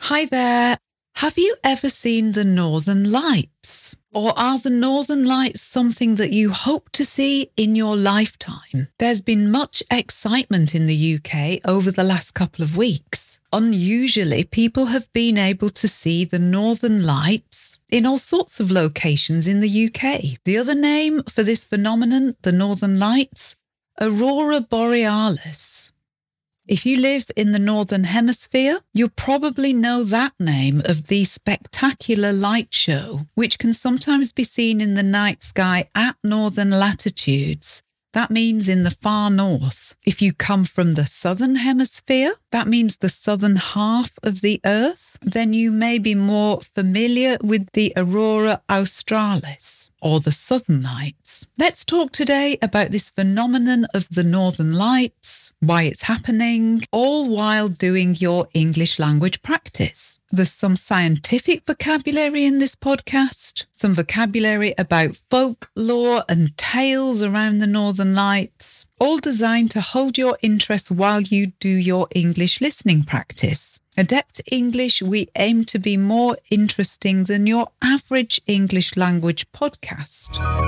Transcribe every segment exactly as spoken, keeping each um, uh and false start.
Hi there. Have you ever seen the Northern Lights? Or are the Northern Lights something that you hope to see in your lifetime? There's been much excitement in the U K over the last couple of weeks. Unusually, people have been able to see the Northern Lights in all sorts of locations in the U K. The other name for this phenomenon, the Northern Lights, Aurora Borealis. If you live in the Northern Hemisphere, you'll probably know that name of the spectacular light show, which can sometimes be seen in the night sky at northern latitudes. That means in the far north. If you come from the Southern Hemisphere, that means the southern half of the Earth, then you may be more familiar with the Aurora Australis, or the Southern Lights. Let's talk today about this phenomenon of the Northern Lights, why it's happening, all while doing your English language practice. There's some scientific vocabulary in this podcast, some vocabulary about folklore and tales around the Northern Lights, all designed to hold your interest while you do your English listening practice. Adept English, we aim to be more interesting than your average English language podcast.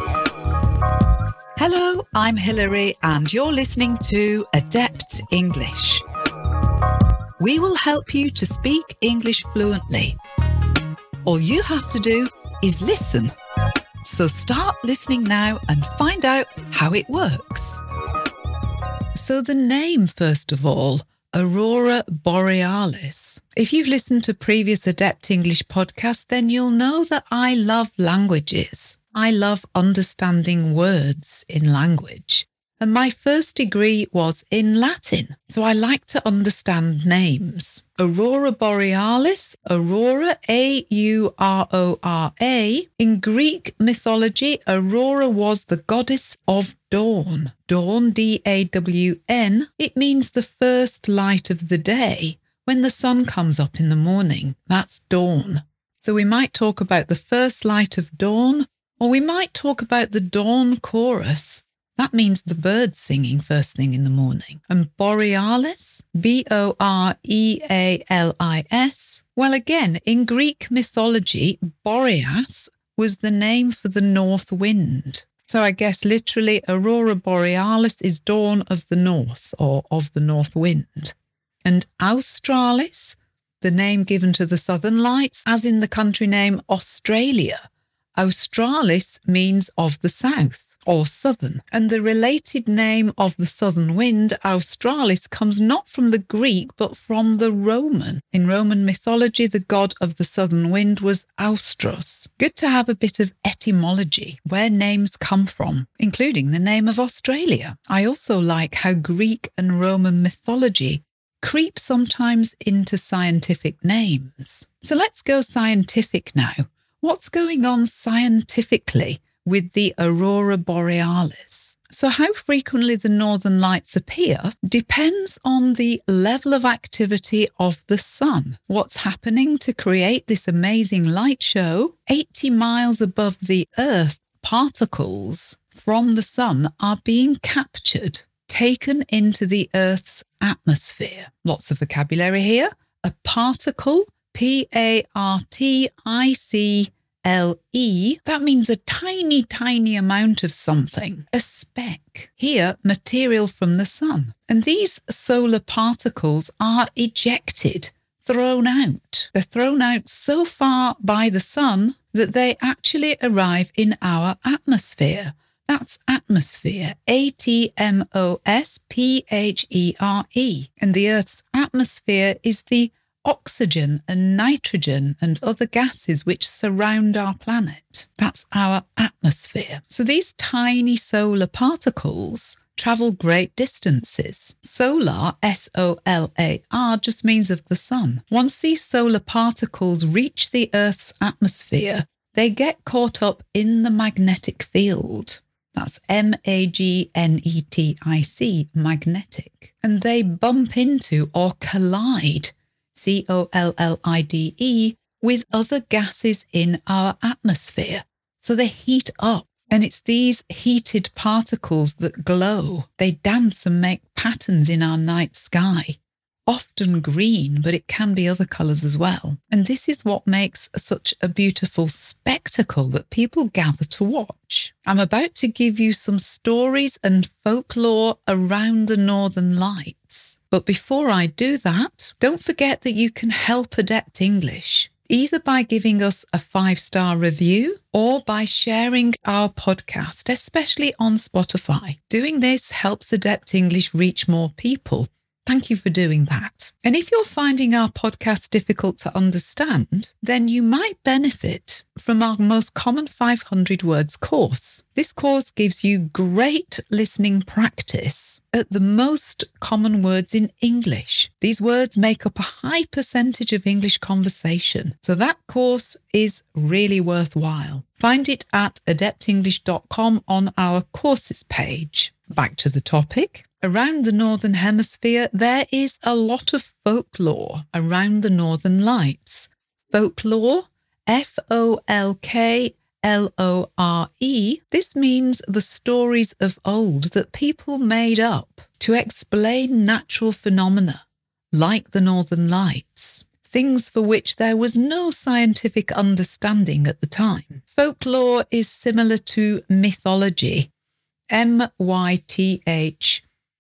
Hello, I'm Hilary and you're listening to Adept English. We will help you to speak English fluently. All you have to do is listen. So start listening now and find out how it works. So the name, first of all, Aurora Borealis. If you've listened to previous Adept English podcasts, then you'll know that I love languages. I love understanding words in language. And my first degree was in Latin, so I like to understand names. Aurora Borealis, Aurora, A U R O R A. In Greek mythology, Aurora was the goddess of dawn. Dawn, D A W N. It means the first light of the day. When the sun comes up in the morning, that's dawn. So we might talk about the first light of dawn, or we might talk about the dawn chorus. That means the birds singing first thing in the morning. And Borealis, B O R E A L I S. Well, again, in Greek mythology, Boreas was the name for the north wind. So I guess literally Aurora Borealis is dawn of the north, or of the north wind. And Australis, the name given to the southern lights, as in the country name Australia. Australis means of the south, or southern, and the related name of the southern wind, Australis, comes not from the Greek but from the Roman. In Roman mythology, the god of the southern wind was Austros. Good to have a bit of etymology, where names come from, including the name of Australia. I also like how Greek and Roman mythology creep sometimes into scientific names. So let's go scientific now. What's going on scientifically with the Aurora Borealis? So how frequently the Northern Lights appear depends on the level of activity of the sun. What's happening to create this amazing light show? eighty miles above the Earth, particles from the sun are being captured, taken into the Earth's atmosphere. Lots of vocabulary here. A particle, P A R T I C L E, that means a tiny, tiny amount of something, a speck. Here, material from the sun. And these solar particles are ejected, thrown out. They're thrown out so far by the sun that they actually arrive in our atmosphere. That's atmosphere, A T M O S P H E R E. And the Earth's atmosphere is the oxygen and nitrogen and other gases which surround our planet. That's our atmosphere. So these tiny solar particles travel great distances. Solar, S O L A R, just means of the sun. Once these solar particles reach the Earth's atmosphere, they get caught up in the magnetic field. That's M A G N E T I C, magnetic. And they bump into or collide, C O L L I D E, with other gases in our atmosphere. So they heat up. And it's these heated particles that glow. They dance and make patterns in our night sky. often green, but it can be other colours as well. And this is what makes such a beautiful spectacle that people gather to watch. I'm about to give you some stories and folklore around the Northern Lights. But before I do that, don't forget that you can help Adept English, either by giving us a five-star review or by sharing our podcast, especially on Spotify. Doing this helps Adept English reach more people. Thank you for doing that. And if you're finding our podcast difficult to understand, then you might benefit from our most common five hundred words course. This course gives you great listening practice at the most common words in English. These words make up a high percentage of English conversation, so that course is really worthwhile. Find it at adept english dot com on our courses page. Back to the topic. Around the Northern Hemisphere, there is a lot of folklore around the Northern Lights. Folklore, F O L K L O R E, this means the stories of old that people made up to explain natural phenomena, like the Northern Lights, things for which there was no scientific understanding at the time. Folklore is similar to mythology, M Y T H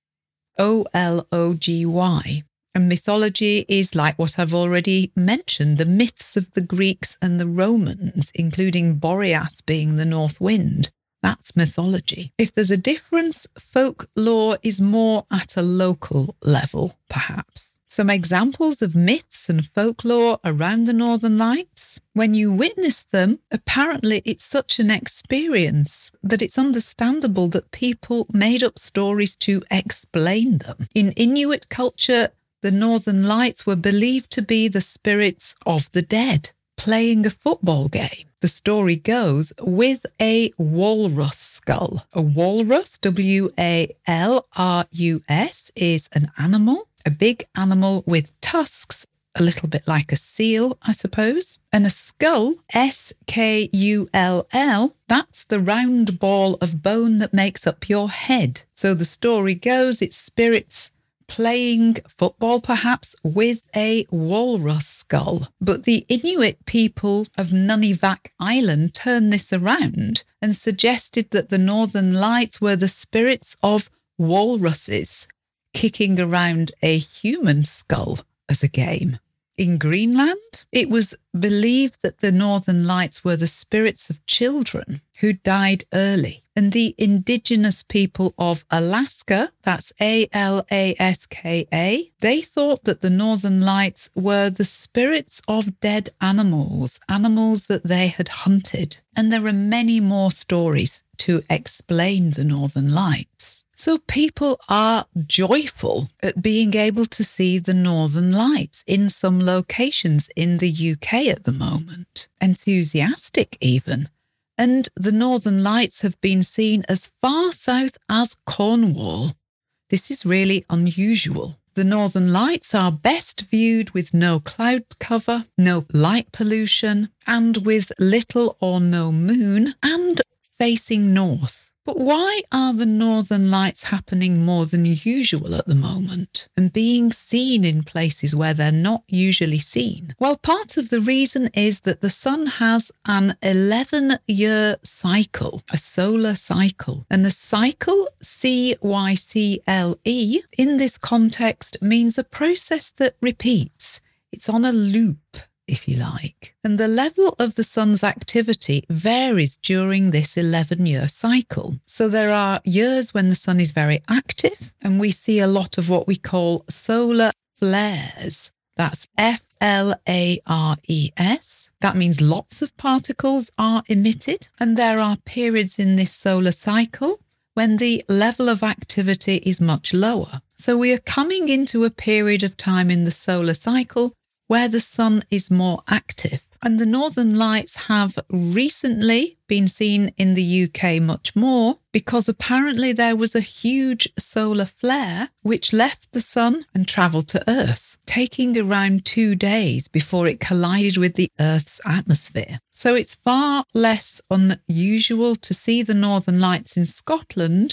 O L O G Y. And mythology is like what I've already mentioned, the myths of the Greeks and the Romans, including Boreas being the north wind. That's mythology. If there's a difference, folklore is more at a local level, perhaps. Some examples of myths and folklore around the Northern Lights. When you witness them, apparently it's such an experience that it's understandable that people made up stories to explain them. In Inuit culture, the Northern Lights were believed to be the spirits of the dead playing a football game. The story goes with a walrus skull. A walrus, W A L R U S, is an animal. A big animal with tusks, a little bit like a seal, I suppose. And a skull, S K U L L, that's the round ball of bone that makes up your head. So the story goes, it's spirits playing football perhaps with a walrus skull. But the Inuit people of Nunivak Island turned this around and suggested that the Northern Lights were the spirits of walruses kicking around a human skull as a game. In Greenland, it was believed that the Northern Lights were the spirits of children who died early. And the indigenous people of Alaska, that's A L A S K A, they thought that the Northern Lights were the spirits of dead animals, animals that they had hunted. And there are many more stories to explain the Northern Lights. So people are joyful at being able to see the Northern Lights in some locations in the U K at the moment. Enthusiastic even. And the Northern Lights have been seen as far south as Cornwall. This is really unusual. The Northern Lights are best viewed with no cloud cover, no light pollution, and with little or no moon, and facing north. But why are the Northern Lights happening more than usual at the moment and being seen in places where they're not usually seen? Well, part of the reason is that the sun has an eleven-year cycle, a solar cycle. And the cycle, C Y C L E, in this context means a process that repeats. It's on a loop, if you like. And the level of the sun's activity varies during this eleven-year cycle. So there are years when the sun is very active, and we see a lot of what we call solar flares. That's F L A R E S. That means lots of particles are emitted, and there are periods in this solar cycle when the level of activity is much lower. So we are coming into a period of time in the solar cycle where the sun is more active. And the Northern Lights have recently been seen in the U K much more because apparently there was a huge solar flare which left the sun and travelled to Earth, taking around two days before it collided with the Earth's atmosphere. So it's far less unusual to see the Northern Lights in Scotland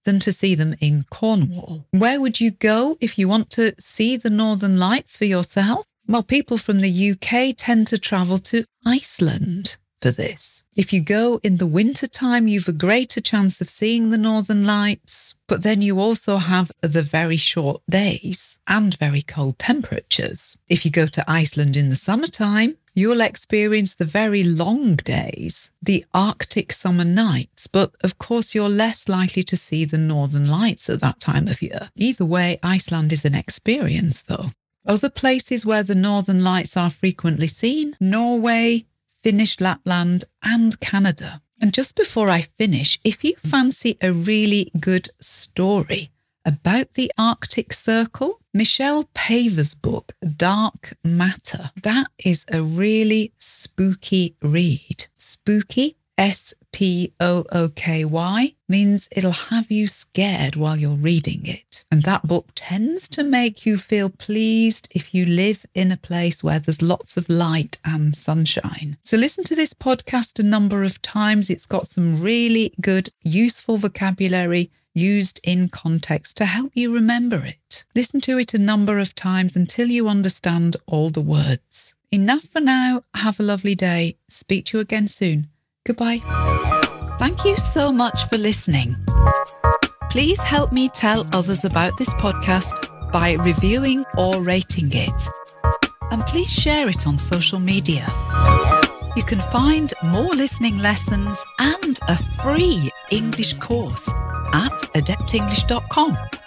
than to see them in Cornwall. Where would you go if you want to see the Northern Lights for yourself? Well, people from the U K tend to travel to Iceland for this. If you go in the winter time, you've a greater chance of seeing the Northern Lights, but then you also have the very short days and very cold temperatures. If you go to Iceland in the summertime, you'll experience the very long days, the Arctic summer nights, but of course you're less likely to see the Northern Lights at that time of year. Either way, Iceland is an experience though. Other places where the Northern Lights are frequently seen: Norway, Finnish Lapland and Canada. And just before I finish, if you fancy a really good story about the Arctic Circle, Michelle Paver's book, Dark Matter, that is a really spooky read. Spooky, S P O O K Y, means it'll have you scared while you're reading it. And that book tends to make you feel pleased if you live in a place where there's lots of light and sunshine. So listen to this podcast a number of times. It's got some really good, useful vocabulary used in context to help you remember it. Listen to it a number of times until you understand all the words. Enough for now. Have a lovely day. Speak to you again soon. Goodbye. Thank you so much for listening. Please help me tell others about this podcast by reviewing or rating it. And please share it on social media. You can find more listening lessons and a free English course at adept english dot com.